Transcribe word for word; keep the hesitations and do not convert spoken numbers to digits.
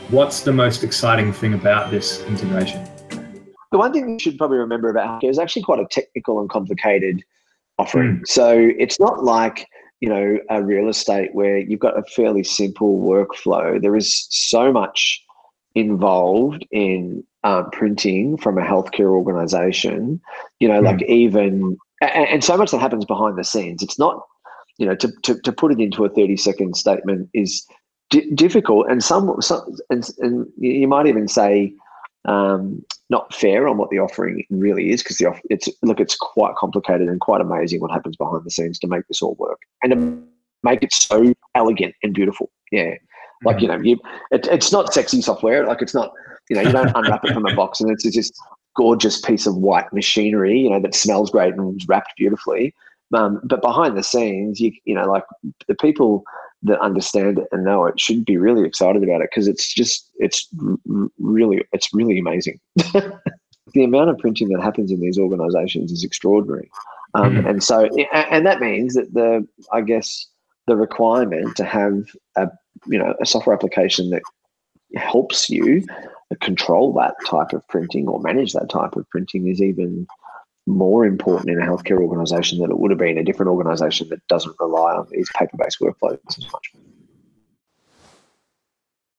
What's the most exciting thing about this integration? The one thing you should probably remember about healthcare is actually quite a technical and complicated offering. Mm. So it's not like, you know, a real estate where you've got a fairly simple workflow. There is so much involved in um, printing from a healthcare organization, you know, like Mm. even, and, and so much that happens behind the scenes. It's not, you know, to, to, to put it into a thirty second statement is d- difficult. And some, some and, and you might even say, um, not fair on what the offering really is, because the off- it's look, it's quite complicated and quite amazing what happens behind the scenes to make this all work and to make it so elegant and beautiful. Yeah, like you know, you it, it's not sexy software. Like it's not, you know, you don't unwrap it from a box and it's just gorgeous piece of white machinery, you know, that smells great and is wrapped beautifully. Um, but behind the scenes, you you know, like the people that understand it and know it should be really excited about it, because it's just it's r- really it's really amazing. The amount of printing that happens in these organizations is extraordinary. Um, Mm. and so and that means that the I guess the requirement to have a you know a software application that helps you control that type of printing or manage that type of printing is even more important in a healthcare organization than it would have been a different organization that doesn't rely on these paper-based workflows as much.